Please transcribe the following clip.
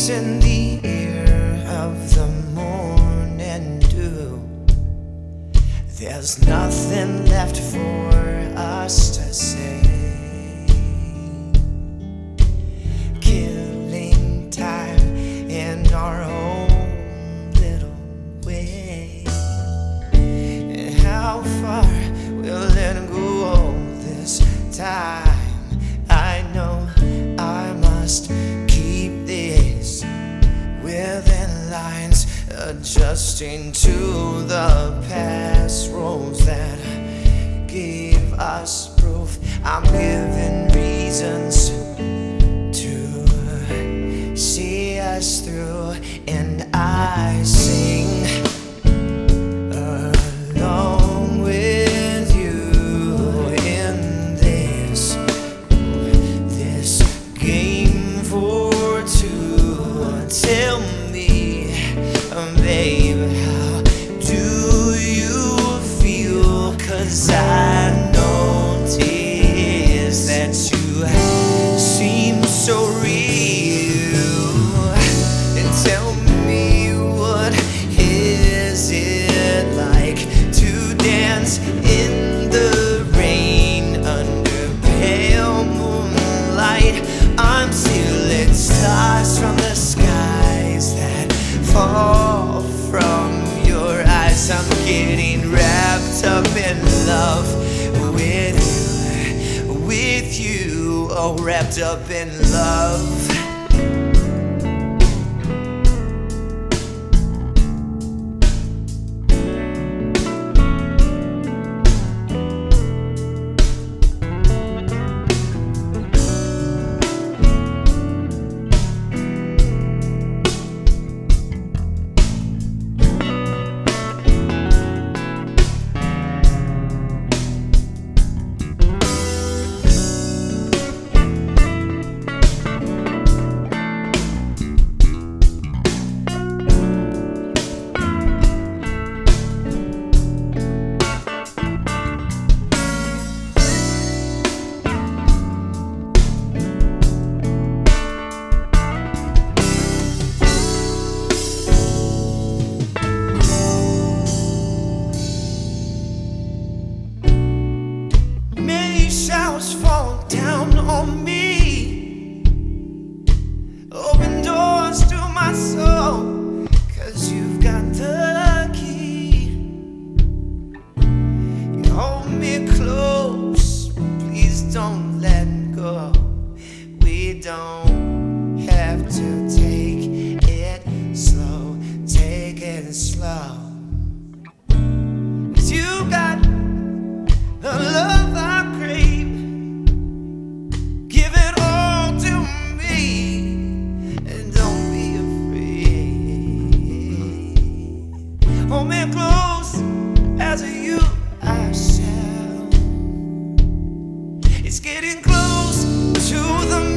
in the air of the morning dew. There's nothing left for us to say. Killing time in our own little way. And how far will it go this time? I know I must keep this within lines, adjusting to the past roads that gave us proof. I'm given reasons to see us through, and I sing along with you in this game for two. Tell me, babe, how do you feel? 'Cause I notice that you seem so real. And tell me, what is it like to dance in the rain under pale moonlight? I'm stealing stars from the skies that fall from your eyes. I'm getting wrapped up in love with you, oh, wrapped up in love. Showers fall down on me, open doors to my soul, 'cause you've got the key. You hold me close, please don't let go. We don't have to take it slow, take it slow. 'Cause you got a love I crave. Give it all to me, and don't be afraid. Hold me close, as you I shall. It's getting close to the